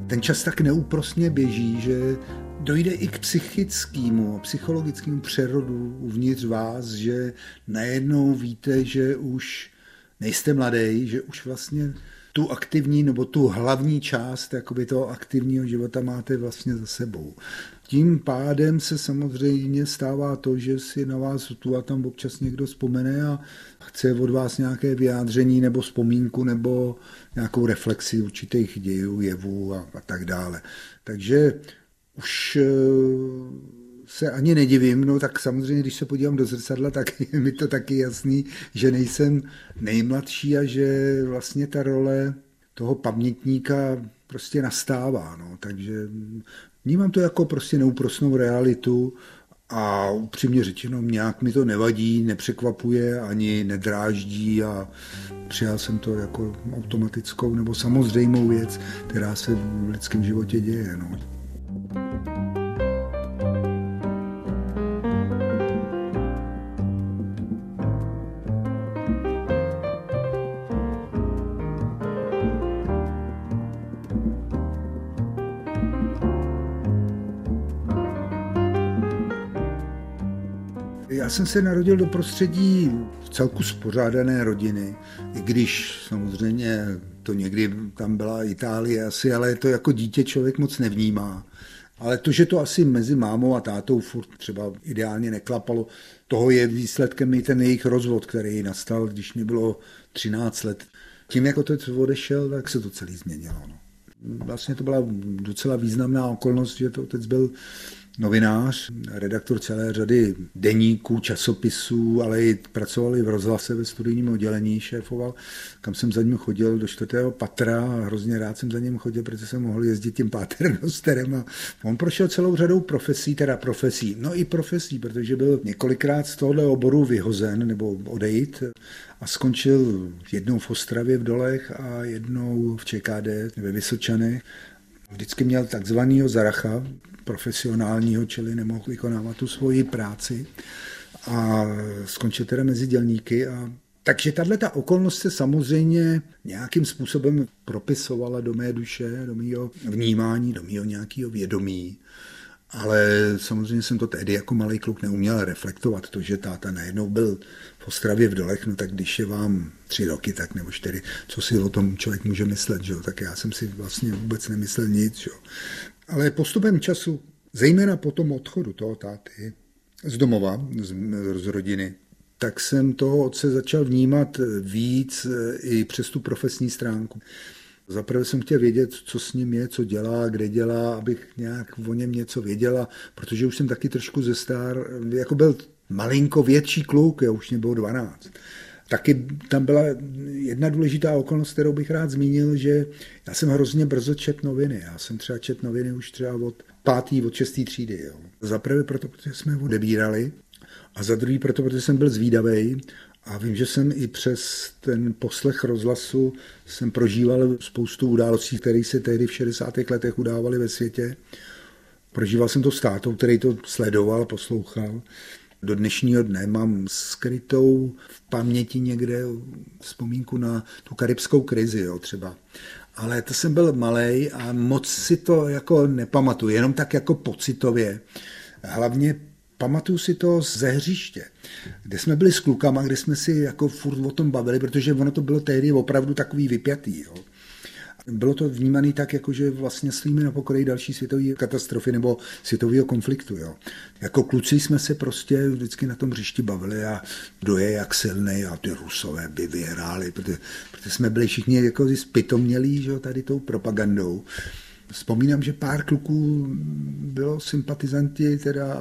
ten čas tak neúprosně běží, že dojde i k psychologickému přerodu uvnitř vás, že najednou víte, že už nejste mladý, že už vlastně tu aktivní nebo tu hlavní část jakoby toho aktivního života máte vlastně za sebou. Tím pádem se samozřejmě stává to, že si na vás tu a tam občas někdo vzpomene a chce od vás nějaké vyjádření nebo vzpomínku nebo nějakou reflexi určitých dějů, jevů a tak dále. Takže už se ani nedivím, no tak samozřejmě, když se podívám do zrcadla, tak je mi to taky jasný, že nejsem nejmladší a že vlastně ta role toho pamětníka prostě nastává, no, takže vnímám to jako prostě neúprosnou realitu a upřímně řečeno, nějak mi to nevadí, nepřekvapuje, ani nedráždí a přijal jsem to jako automatickou nebo samozřejmou věc, která se v lidském životě děje, no. Já jsem se narodil do prostředí vcelku spořádané rodiny, i když samozřejmě to někdy tam byla Itálie asi, ale to jako dítě člověk moc nevnímá. Ale to, že to asi mezi mámou a tátou furt třeba ideálně neklapalo, toho je výsledkem i ten jejich rozvod, který nastal, když mi bylo 13 let. Tím, jak otec odešel, tak se to celé změnilo. No. Vlastně to byla docela významná okolnost, že to otec byl novinář, redaktor celé řady deníků, časopisů, ale i pracoval i v rozhlase ve studijním oddělení, šéfoval, kam jsem za ním chodil do 4. patra a hrozně rád jsem za ním chodil, protože jsem mohl jezdit tím paternosterem a on prošel celou řadou profesí, protože byl několikrát z tohohle oboru vyhozen nebo odejít a skončil jednou v Ostravě v Dolech a jednou v ČKD ve Vysočanech. Vždycky měl takzvanýho zaracha, profesionálního, čili nemohl vykonávat tu svoji práci a skončil teda mezi dělníky. Takže tato okolnost se samozřejmě nějakým způsobem propisovala do mé duše, do mého vnímání, do mého nějakého vědomí. Ale samozřejmě jsem to tehdy jako malý kluk neuměl reflektovat, to, že táta najednou byl v Ostravě v Dolech, no tak když je vám 3 roky, tak nebo 4, co si o tom člověk může myslet, že jo? Tak já jsem si vlastně vůbec nemyslel nic. Že jo? Ale postupem času, zejména po tom odchodu toho táty z domova, z rodiny, tak jsem toho otce začal vnímat víc i přes tu profesní stránku. Zaprvé jsem chtěl vědět, co s ním je, co dělá, kde dělá, abych nějak o něm něco věděla, protože už jsem taky trošku jako byl malinko větší kluk, už mě bylo 12. Taky tam byla jedna důležitá okolnost, kterou bych rád zmínil, že já jsem hrozně brzo četl noviny. Já jsem třeba četl noviny už třeba od 5., od 6. třídy. Jo. Za prvé proto, protože jsme ho odebírali a za druhý proto, protože jsem byl zvídavej. A vím, že jsem i přes ten poslech rozhlasu jsem prožíval spoustu událostí, které se tehdy v 60. letech udávaly ve světě. Prožíval jsem to s tátou, který to sledoval, poslouchal. Do dnešního dne mám skrytou v paměti někde vzpomínku na tu karibskou krizi, jo, třeba. Ale to jsem byl malej a moc si to jako nepamatuju, jenom tak jako pocitově. Hlavně pamatuju si to ze hřiště, kde jsme byli s klukama, kde jsme si jako furt o tom bavili, protože ono to bylo tehdy opravdu takový vypjatý. Jo. Bylo to vnímané tak, jako že vlastně stojíme na pokraji další světové katastrofy nebo světového konfliktu. Jo. Jako kluci jsme se prostě vždycky na tom hřišti bavili a kdo je jak silný a ty Rusové by vyhráli, protože jsme byli všichni jako zpytomělí, že jo, tady tou propagandou. Vzpomínám, že pár kluků bylo sympatizanti teda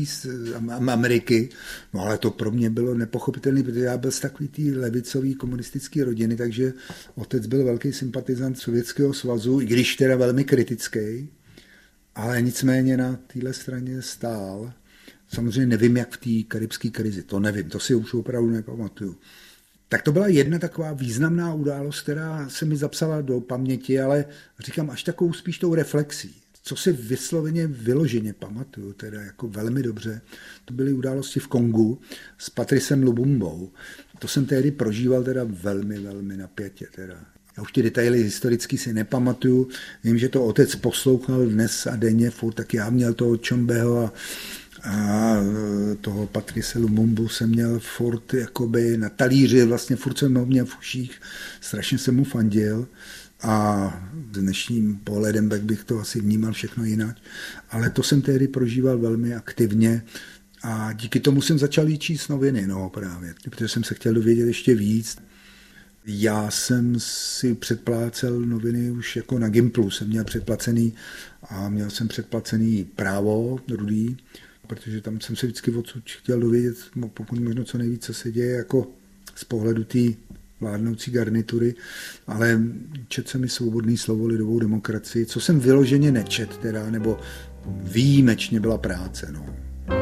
Ameriky, no ale to pro mě bylo nepochopitelné, protože já byl z takový té levicový komunistický rodiny, takže otec byl velký sympatizant Sovětského svazu, i když teda velmi kritický, ale nicméně na téhle straně stál. Samozřejmě nevím, jak v té karibské krizi, to nevím, to si už opravdu nepamatuju. Tak to byla jedna taková významná událost, která se mi zapsala do paměti, ale říkám až takovou spíš tou reflexí. Co si vyloženě pamatuju, teda jako velmi dobře, to byly události v Kongu s Patricem Lubumbou. To jsem tehdy prožíval teda velmi, velmi napjatě. Teda. Já už ty detaily historicky si nepamatuju. Vím, že to otec poslouchal dnes a denně, furt, tak já měl toho Čombeho a toho Patrice Lumumbu jsem měl furt jakoby na talíři, vlastně furt jsem ho měl v uších, strašně jsem mu fandil a dnešním pohledem bych to asi vnímal všechno jinak, ale to jsem tehdy prožíval velmi aktivně a díky tomu jsem začal jít číst noviny, no právě, protože jsem se chtěl dovědět ještě víc. Já jsem si předplácel noviny už jako na Gimplu, jsem měl předplacený a měl jsem předplacený Právo rudý, protože tam jsem se vždycky odsud chtěl dovědět, pokud možno co nejvíc, co se děje jako z pohledu té vládnoucí garnitury, ale četl jsem i Svobodný slovo, Lidovou demokracii, co jsem vyloženě nečet teda, nebo výjimečně byla práce, no.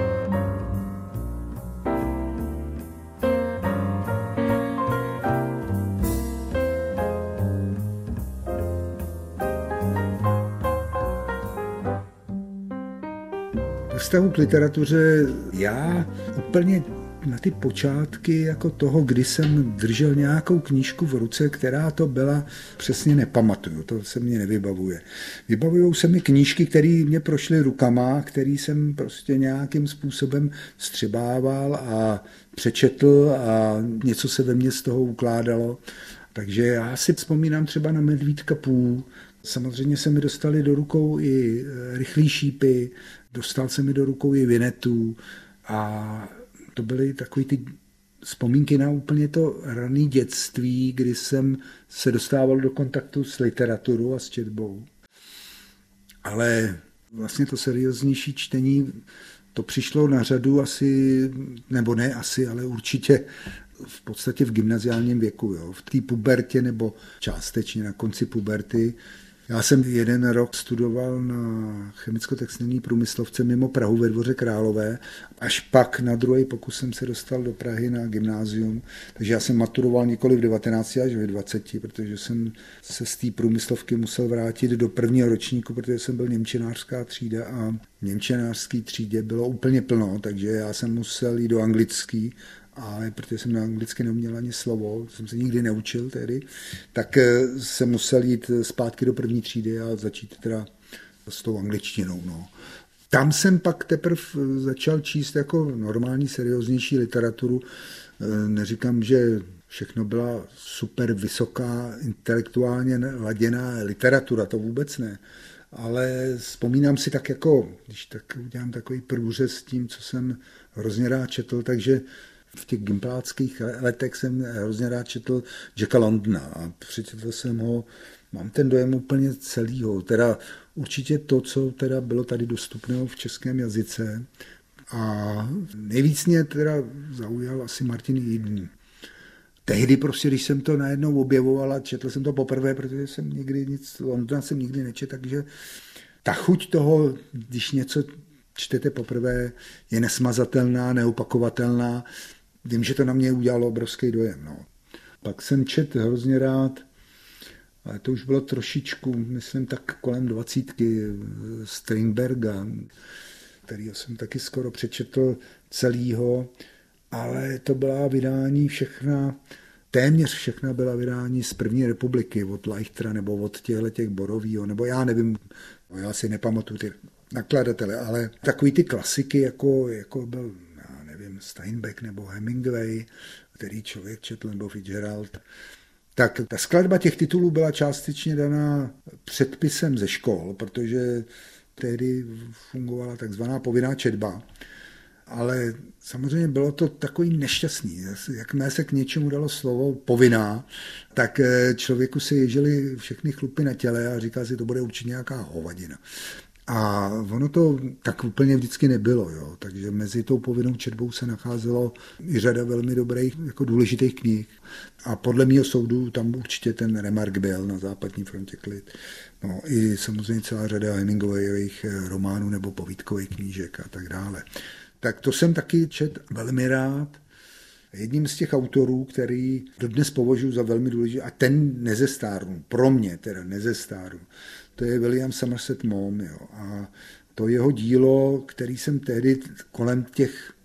Vztahu k literatuře já úplně na ty počátky jako toho, kdy jsem držel nějakou knížku v ruce, která to byla, přesně nepamatuju, to se mě nevybavuje. Vybavujou se mi knížky, které mě prošly rukama, které jsem prostě nějakým způsobem vstřebával a přečetl a něco se ve mně z toho ukládalo. Takže já si vzpomínám třeba na Medvídka Pů. Samozřejmě se mi dostaly do rukou i Rychlý šípy, dostal se mi do rukou i Vinetu a to byly takové ty vzpomínky na úplně to rané dětství, kdy jsem se dostával do kontaktu s literaturou a s četbou. Ale vlastně to serióznější čtení, to přišlo na řadu asi, nebo ne asi, ale určitě v podstatě v gymnaziálním věku, jo, v té pubertě nebo částečně na konci puberty. Já jsem 1 rok studoval na chemicko-textilní průmyslovce mimo Prahu ve Dvoře Králové, až pak na druhý pokus jsem se dostal do Prahy na gymnázium, takže já jsem maturoval nikoli v 19 až ve 20, protože jsem se z té průmyslovky musel vrátit do 1. ročníku, protože jsem byl němčinářská třída a v němčinářské třídě bylo úplně plno, takže já jsem musel jít do anglický, a protože jsem na anglicky neuměl ani slovo, jsem se nikdy neučil tedy, tak jsem musel jít zpátky do 1. třídy a začít teda s tou angličtinou. No. Tam jsem pak teprve začal číst jako normální, serióznější literaturu. Neříkám, že všechno byla super vysoká, intelektuálně laděná literatura, to vůbec ne. Ale vzpomínám si tak jako, když tak udělám takový průřez s tím, co jsem hrozně rád četl, takže v těch gimpláckých letech jsem hrozně rád četl Jacka Londona a přečetl jsem ho, mám ten dojem úplně celýho, teda určitě to, co teda bylo tady dostupného v českém jazyce a nejvíc mě teda zaujal asi Martin Eden. Tehdy prostě, když jsem to najednou objevoval a četl jsem to poprvé, protože jsem nikdy nic, Londona jsem nikdy nečetl, takže ta chuť toho, když něco čtete poprvé, je nesmazatelná, neopakovatelná. Vím, že to na mě udělalo obrovský dojem. No. Pak jsem četl hrozně rád, ale to už bylo trošičku, myslím tak kolem 20, Strindberga, kterýho jsem taky skoro přečetl celýho, ale to byla vydání všechna, téměř všechna byla vydání z první republiky, od Leichtera nebo od těch Borovýho, nebo já nevím, já si nepamatuju ty nakladatele, ale takový ty klasiky, jako byl, já nevím, Steinbeck nebo Hemingway, který člověk četl, nebo Fitzgerald, tak ta skladba těch titulů byla částečně daná předpisem ze škol, protože tehdy fungovala takzvaná povinná četba. Ale samozřejmě bylo to takový nešťastný. Jakmile se k něčemu dalo slovo povinná, tak člověku se ježily všechny chlupy na těle a říká si, to bude určitě nějaká hovadina. A ono to tak úplně vždycky nebylo, jo. Takže mezi tou povinnou četbou se nacházelo i řada velmi dobrých, jako důležitých knih. A podle mého soudu tam určitě ten Remark byl na Západní frontě klid. No i samozřejmě celá řada Hemingwayových románů nebo povídkových knížek a tak dále. Tak to jsem taky četl velmi rád. Jedním z těch autorů, který dodnes považuji za velmi důležitý, a ten nezestárnul, pro mě teda nezestárnul, to je William Somerset Maugham. Jo. A to jeho dílo, který jsem tehdy kolem těch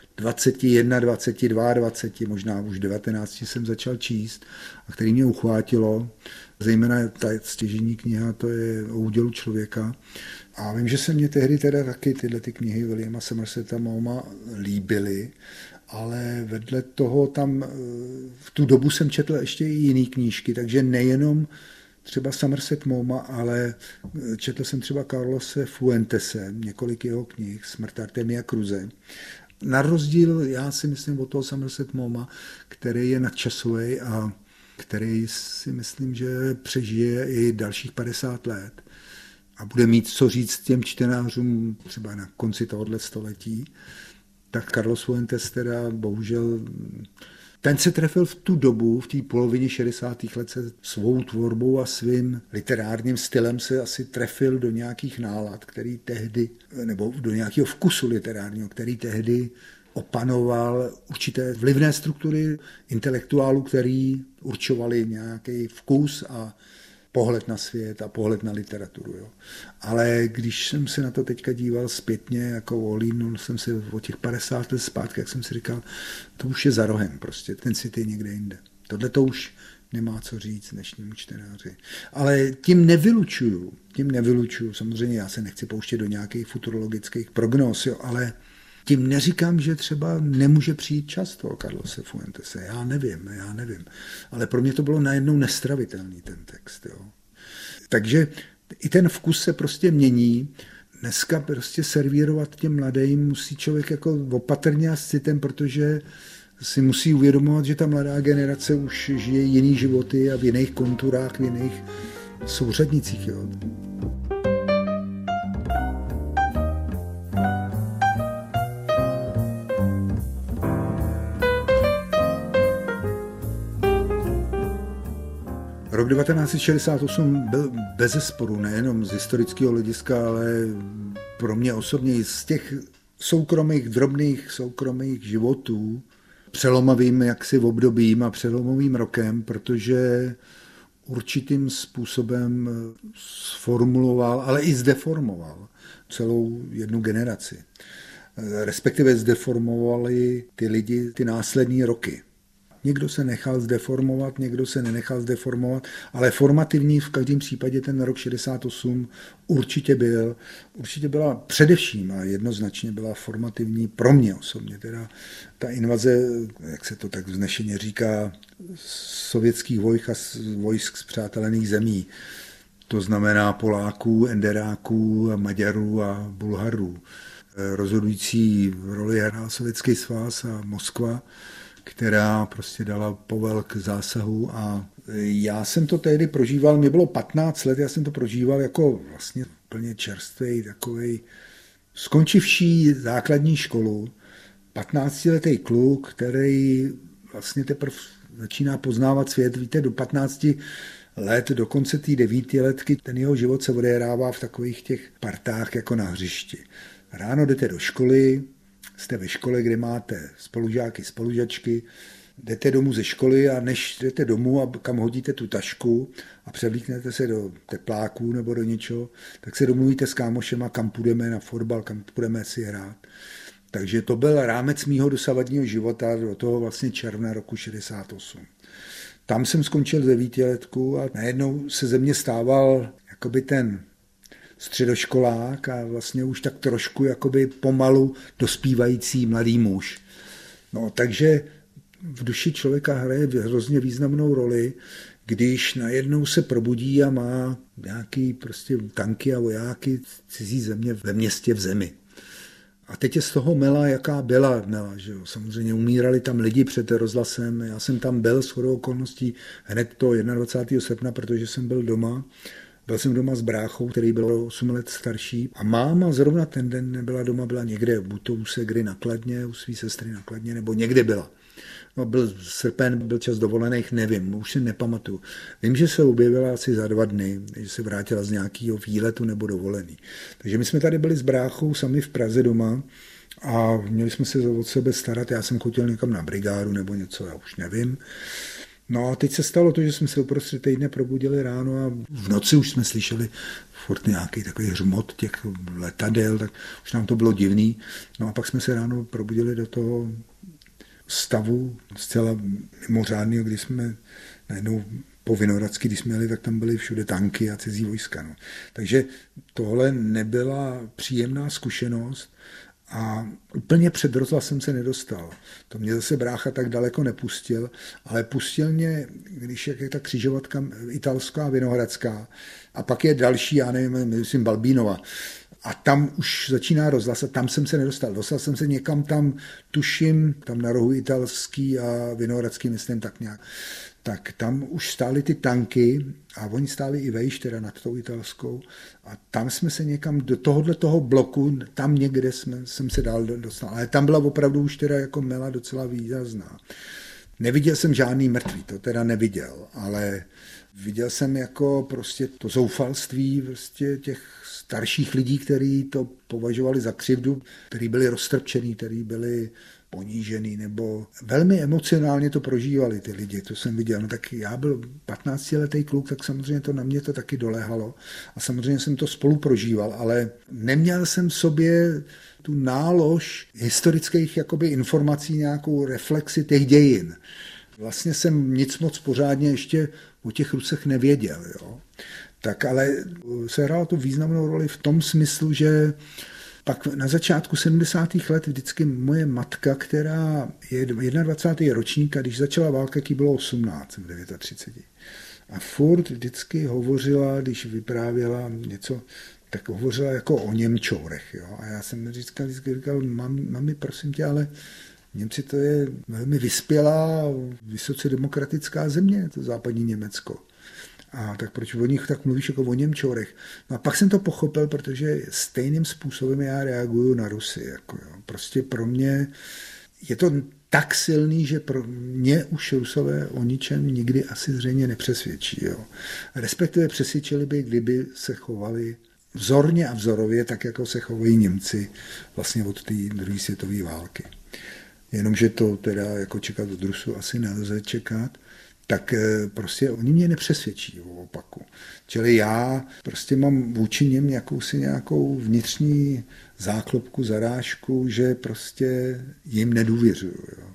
21, 22, možná už 19 jsem začal číst a který mě uchvátilo, Zejména ta stěžejní kniha, to je o údělu člověka. A vím, že se mě tehdy teda taky tyhle ty knihy Williama Somerseta Maugama líbily, ale vedle toho tam v tu dobu jsem četl ještě i jiné knížky, takže nejenom třeba Somerset Maugama, ale četl jsem třeba Carlose Fuentese, několik jeho knih, Smrt Artemia Cruze. Na rozdíl, já si myslím, od toho Somerset Maugama, který je nadčasový a který si myslím, že přežije i dalších 50 let a bude mít co říct těm čtenářům třeba na konci tohoto století, tak Carlos Fuentes teda bohužel, ten se trefil v tu dobu, v té polovině 60. let se svou tvorbou a svým literárním stylem se asi trefil do nějakých nálad, který tehdy, nebo do nějakého vkusu literárního, který tehdy opanoval určité vlivné struktury intelektuálů, který určovali nějaký vkus a pohled na svět a pohled na literaturu. Jo. Ale když jsem se na to teďka díval zpětně, jako olínul jsem se o těch 50 let zpátky, jak jsem si říkal, to už je za rohem prostě, ten svět je někde jinde. Tohle to už nemá co říct dnešnímu čtenáři. Ale tím nevylučuju, samozřejmě já se nechci pouštět do nějakých futurologických prognóz, jo, ale tím neříkám, že třeba nemůže přijít čas toho Carlose Fuentese. Já nevím. Ale pro mě to bylo najednou nestravitelný ten text. Jo. Takže i ten vkus se prostě mění. Dneska prostě servírovat těm mladým musí člověk jako opatrně a s citem, protože si musí uvědomovat, že ta mladá generace už žije jiný životy a v jiných konturách, v jiných souřadnicích. Jo. Rok 1968 byl bezesporu nejenom z historického hlediska, ale pro mě osobně i z těch drobných soukromých životů přelomovým jaksi obdobím a přelomovým rokem, protože určitým způsobem sformuloval, ale i zdeformoval celou jednu generaci. Respektive zdeformovali ty lidi ty následní roky. Někdo se nechal zdeformovat, někdo se nenechal zdeformovat, ale formativní v každém případě ten rok 68 určitě byla především a jednoznačně byla formativní pro mě osobně. Teda ta invaze, jak se to tak vznešeně říká, sovětských vojsk a vojsk spřátelených zemí, to znamená Poláků, Enderáků, Maďarů a Bulharů. Rozhodující roli hrál Sovětský svaz a Moskva, která prostě dala povel k zásahu a já jsem to tehdy prožíval, mě bylo 15 let, já jsem to prožíval jako vlastně plně čerstvý, takovej skončivší základní školu, 15letý kluk, který vlastně teprve začíná poznávat svět, víte, do 15 let, do konce té 9letky, ten jeho život se odehrává v takových těch partách jako na hřišti. Ráno jdete do školy, jste ve škole, kde máte spolužáky, spolužačky, jdete domů ze školy a než jdete domů a kam hodíte tu tašku a převlíknete se do tepláků nebo do něčeho, tak se domluvíte s kámošema, kam půjdeme na fotbal, kam půjdeme si hrát. Takže to byl rámec mýho dosavadního života do toho vlastně června roku 68. Tam jsem skončil 9letku a najednou se ze mě stával jakoby ten středoškolák a vlastně už tak trošku jakoby pomalu dospívající mladý muž. No, takže v duši člověka hraje hrozně významnou roli, když najednou se probudí a má nějaký prostě tanky a vojáky cizí země ve městě v zemi. A teď je z toho mela, jaká byla mela, že jo. Samozřejmě umírali tam lidi před rozhlasem, já jsem tam byl shodou okolností hned to 21. srpna, protože jsem byl doma. Byl jsem doma s bráchou, který byl 8 let starší a máma zrovna ten den nebyla doma, byla někde, buď to u Segry na Kladně, u své sestry na Kladně, nebo někde byla. No, byl srpen, byl čas dovolených, nevím, už si nepamatuju. Vím, že se objevila asi za 2 dny, že se vrátila z nějakého výletu nebo dovolený. Takže my jsme tady byli s bráchou sami v Praze doma a měli jsme se od sebe starat, já jsem chodil někam na brigádu nebo něco, já už nevím. No a teď se stalo to, že jsme se uprostřed týdne probudili ráno a v noci už jsme slyšeli furt nějaký takový hřmot těch letadel, tak už nám to bylo divný. No a pak jsme se ráno probudili do toho stavu zcela mimořádného, kdy jsme najednou po Vinohradsky, když jsme jeli, tak tam byly všude tanky a cizí vojska. No. Takže tohle nebyla příjemná zkušenost a úplně před rozhlas jsem se nedostal. To mě zase brácha tak daleko nepustil, ale pustil mě, když je ta křižovatka italská, Vinohradská a pak je další, já nevím, myslím Balbínova. A tam už začíná rozhlas a tam jsem se nedostal. Dostal jsem se někam tam, tuším, tam na rohu italský a Vinohradský, myslím tak nějak. Tak tam už stály ty tanky a oni stáli i vejš, teda nad tou italskou. A tam jsme se někam do toho bloku, tam někde jsem se dál dostal. Ale tam byla opravdu už teda jako mela docela výrazná. Neviděl jsem žádný mrtvý, to teda neviděl, ale viděl jsem jako prostě to zoufalství prostě těch starších lidí, kteří to považovali za křivdu, kteří byli roztrpčený, kteří byli ponížený, nebo velmi emocionálně to prožívali ty lidi, to jsem viděl. No tak já byl 15letý kluk, tak samozřejmě to na mě to taky doléhalo a samozřejmě jsem to spolu prožíval, ale neměl jsem v sobě tu nálož historických jakoby informací, nějakou reflexi těch dějin. Vlastně jsem nic moc pořádně ještě o těch Rusech nevěděl. Jo. Tak ale sehrálo to významnou roli v tom smyslu, že pak na začátku 70. let vždycky moje matka, která je 21. ročník, a když začala válka, jí bylo 18 v 39. A furt vždycky hovořila, když vyprávěla něco, tak hovořila jako o Němčourech. Jo? A já jsem vždycky říkal, mami, prosím tě, ale Němci to je velmi vyspělá, vysoce demokratická země, to západní Německo. A tak proč o nich tak mluvíš jako o Němčorech? No a pak jsem to pochopil, protože stejným způsobem já reaguju na Rusy. Jako jo. Prostě pro mě je to tak silný, že pro mě už Rusové o ničem nikdy asi zřejmě nepřesvědčí. Jo. Respektive přesvědčili by, kdyby se chovali vzorně a vzorově, tak jako se chovají Němci vlastně od té druhé světové války. Jenomže to teda jako čekat od Rusů asi nelze čekat, tak prostě oni mě nepřesvědčí o opaku. Čili já prostě mám vůči něm nějakou vnitřní záklopku, zarážku, že prostě jim nedůvěřuju. Jo.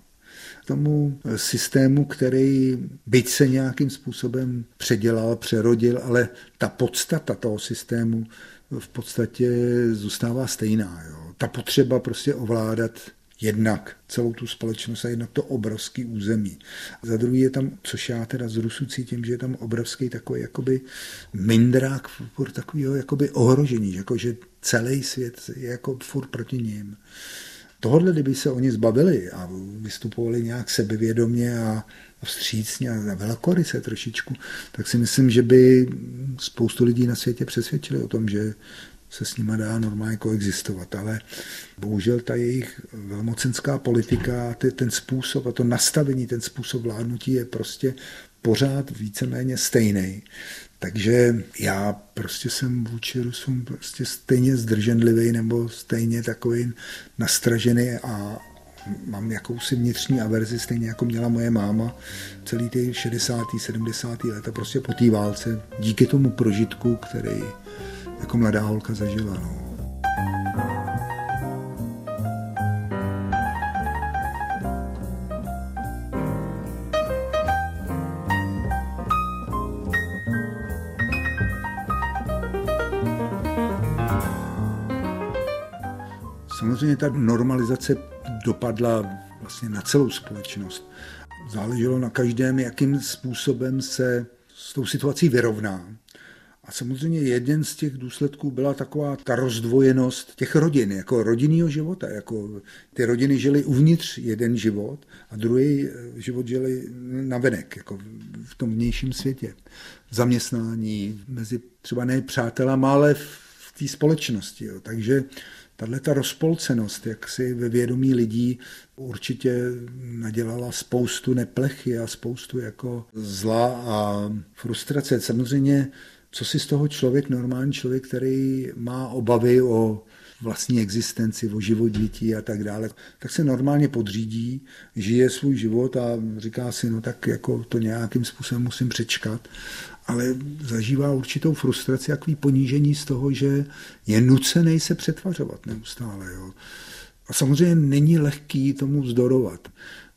Tomu systému, který byť se nějakým způsobem předělal, přerodil, ale ta podstata toho systému v podstatě zůstává stejná. Jo. Ta potřeba prostě ovládat jednak celou tu společnost a jednak to obrovský území. Za druhý je tam, což já teda z Rusů cítím, že je tam obrovský takový jakoby mindrák, furt takovýho jakoby ohrožení, jako že celý svět je jako furt proti ním. Tohodle, kdyby se oni zbavili a vystupovali nějak sebevědomě a vstřícně a velkoryse trošičku, tak si myslím, že by spoustu lidí na světě přesvědčili o tom, že se s nima dá normálně koexistovat, ale bohužel ta jejich velmocenská politika, ten způsob a to nastavení, ten způsob vládnutí je prostě pořád víceméně stejný. Takže já prostě jsem vůči Rusům prostě stejně zdrženlivý nebo stejně takový nastražený a mám jakousi vnitřní averzi, stejně jako měla moje máma celý ty 60. 70. leta prostě po té válce, díky tomu prožitku, který jako mladá holka zažila. No. Samozřejmě ta normalizace dopadla vlastně na celou společnost. Záleželo na každém, jakým způsobem se s tou situací vyrovná. A samozřejmě jeden z těch důsledků byla taková ta rozdvojenost těch rodin, jako rodinného života. Jako ty rodiny žily uvnitř jeden život a druhý život žili navenek, jako v tom vnějším světě. V zaměstnání, mezi třeba ne přátelama, ale v té společnosti. Jo. Takže tato rozpolcenost, jak si ve vědomí lidí určitě nadělala spoustu neplechy a spoustu jako zla a frustrace. Samozřejmě co si z toho člověk, normální člověk, který má obavy o vlastní existenci, o život dětí a tak dále, tak se normálně podřídí, žije svůj život a říká si, no tak jako to nějakým způsobem musím přečkat, ale zažívá určitou frustraci, jaký ponížení z toho, že je nucený se přetvařovat neustále. Jo. A samozřejmě není lehký tomu vzdorovat.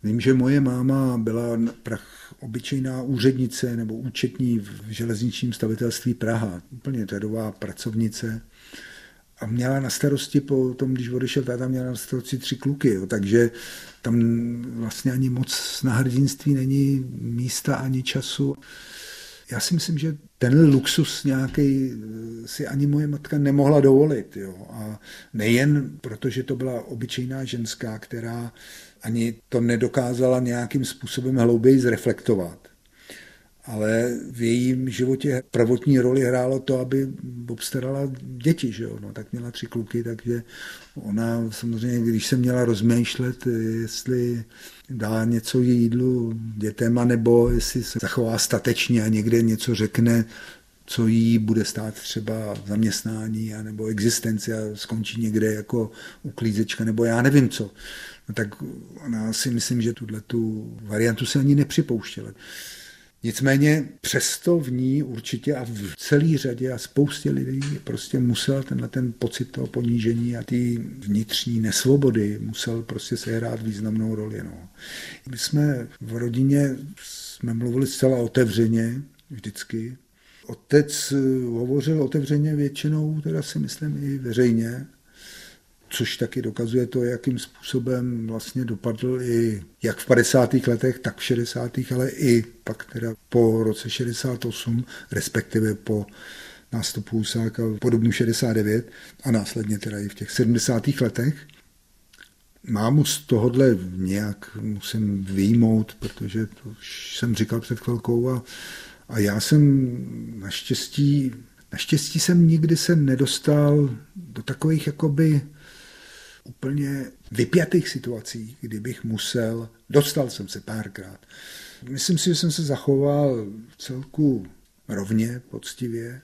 Vím, že moje máma byla obyčejná úřednice nebo účetní v železničním stavitelství Praha. Úplně řadová pracovnice. A měla na starosti po tom, když odešel táta, měla na starosti 3 kluky. Jo. Takže tam vlastně ani moc na hrdinství není místa ani času. Já si myslím, že ten luxus nějaký si ani moje matka nemohla dovolit. Jo. A nejen proto, že to byla obyčejná ženská, která ani to nedokázala nějakým způsobem hlouběji zreflektovat. Ale v jejím životě prvotní roli hrálo to, aby obstarala děti, že jo? No, tak měla 3 kluky, takže ona samozřejmě, když se měla rozmýšlet, jestli dá něco jídlu dětem, nebo jestli se zachová statečně a někde něco řekne, co jí bude stát třeba zaměstnání nebo existenci a skončí někde jako uklízečka, nebo já nevím co. No, tak ona si myslím, že tu variantu se ani nepřipouštěla. Nicméně přesto v ní určitě a v celé řadě a spoustě lidí prostě musel ten pocit toho ponížení a té vnitřní nesvobody musel prostě sehrát významnou roli. No. My jsme v rodině mluvili zcela otevřeně vždycky. Otec hovořil otevřeně většinou, teda si myslím i veřejně, což taky dokazuje to, jakým způsobem vlastně dopadl i jak v 50. letech, tak v 60. ale i pak teda po roce 68, respektive po nástupu Husáka po dubnu 69 a následně teda i v těch 70. letech. Mámu z tohohle nějak musím vyjmout, protože to už jsem říkal před chvilkou a já jsem naštěstí jsem nikdy se nedostal do takových jakoby úplně vypjatých situací, kdybych dostal jsem se párkrát. Myslím si, že jsem se zachoval celku rovně, poctivě.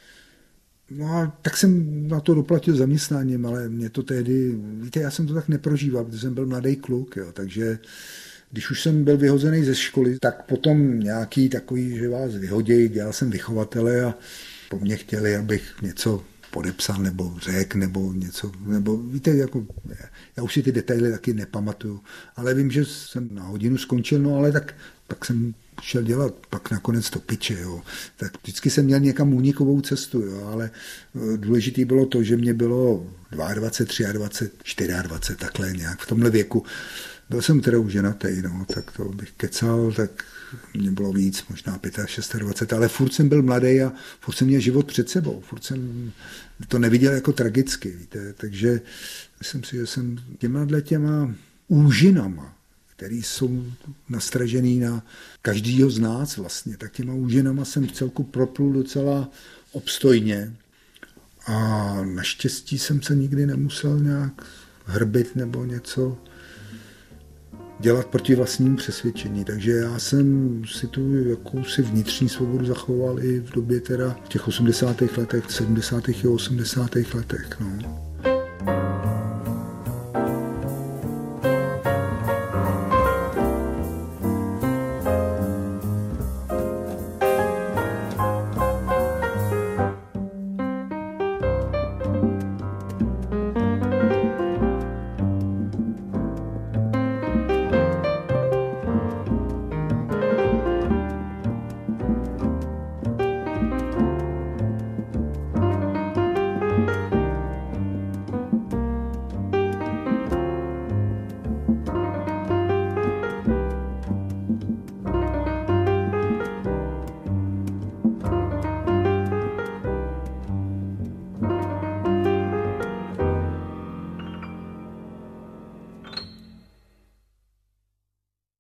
No a tak jsem na to doplatil zaměstnáním, ale mě to tehdy, víte, já jsem to tak neprožíval, protože jsem byl mladý kluk, jo, takže když už jsem byl vyhozený ze školy, tak potom nějaký takový, že vás vyhodějí, dělal jsem vychovatele a po mně chtěli, abych něco podepsal nebo řekl nebo něco, nebo víte, jako, já už si ty detaily taky nepamatuju, ale vím, že jsem na hodinu skončil, no ale tak pak jsem šel dělat, pak nakonec to piče, jo. Tak vždycky jsem měl někam únikovou cestu, jo, ale důležitý bylo to, že mě bylo 22, 23, 24, takhle nějak v tomhle věku. Byl jsem teda už ženatý, no, tak to bych kecal, tak mě bylo víc, možná 25, 26, ale furt jsem byl mladý a furt jsem měl život před sebou, furt jsem to neviděl jako tragicky, víte, takže myslím si, že jsem těma úžinama, které jsou nastražený na každýho z nás vlastně, tak těma úžinama jsem v celku proplul docela obstojně a naštěstí jsem se nikdy nemusel nějak hrbit nebo něco dělat proti vlastnímu přesvědčení. Takže já jsem si tu jakousi vnitřní svobodu zachoval i v době teda v těch 80. letech, 70. a 80. letech. No.